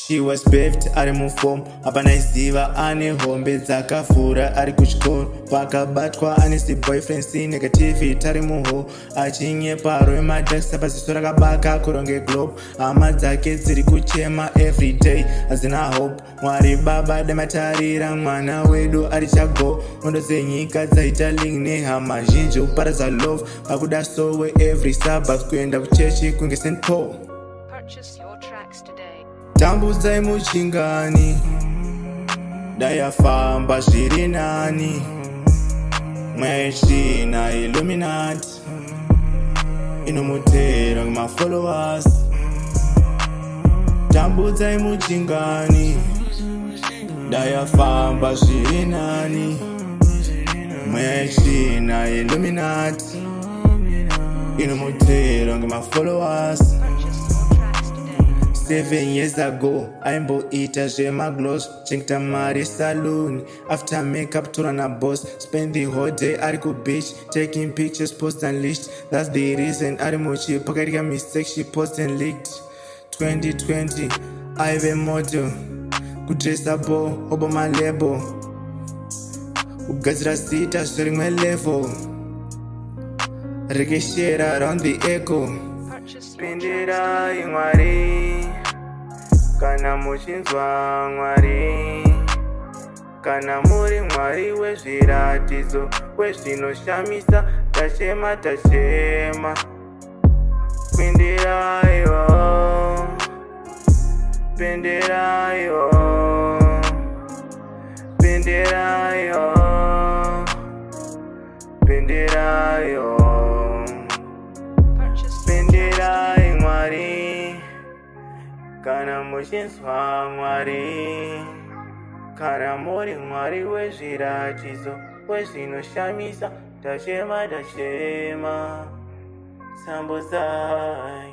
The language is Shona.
She was bathed ari muform hapana iziva ane hombe dzakafura ari kuchikoro pakabatwa ane boyfriend si negativity ari muho achinyepa rwemadhakisa paziso rakabaka kuronge globe hama dzake dziri kuchema everyday hazina hope Mwari baba damatarira mwana wedu ari chago mondo dzenyika dzaita link nehama zhinji kuparadza love pakuda sowe every sabbath kuenda kuchechi kunge St. Paul. Purchase your tracks today. Tambudzai muchingani dayafamba zviri nani mweshina Illuminati inomutera mafollowers. Tambudzai muchingani dayafamba zviri nani mweshina Illuminati inomutera mafollowers. 7 years ago, aimboita zvemagloves chengeta mari saloon. After makeup tora na boss, spend the whole day ari ku beach taking pictures, post and leaked. That's the reason ari muchi pakaita mistake she post and leaked. 2020 aive model kudressable obama label kugadzira sita zvirimwe level rekeshera around the echo. Pindirai Mwari kana muchinzwa Mwari kana muri Mwari wezviratidzo wezvinoshamisa tachema pindiraiwo pindiraiwo pindiraiwo pindiraiwo pindirai Mwari kana muchinzwa Mwari kana muri Mwari wezviratidzo wezvinoshamisa tachema Sambozai.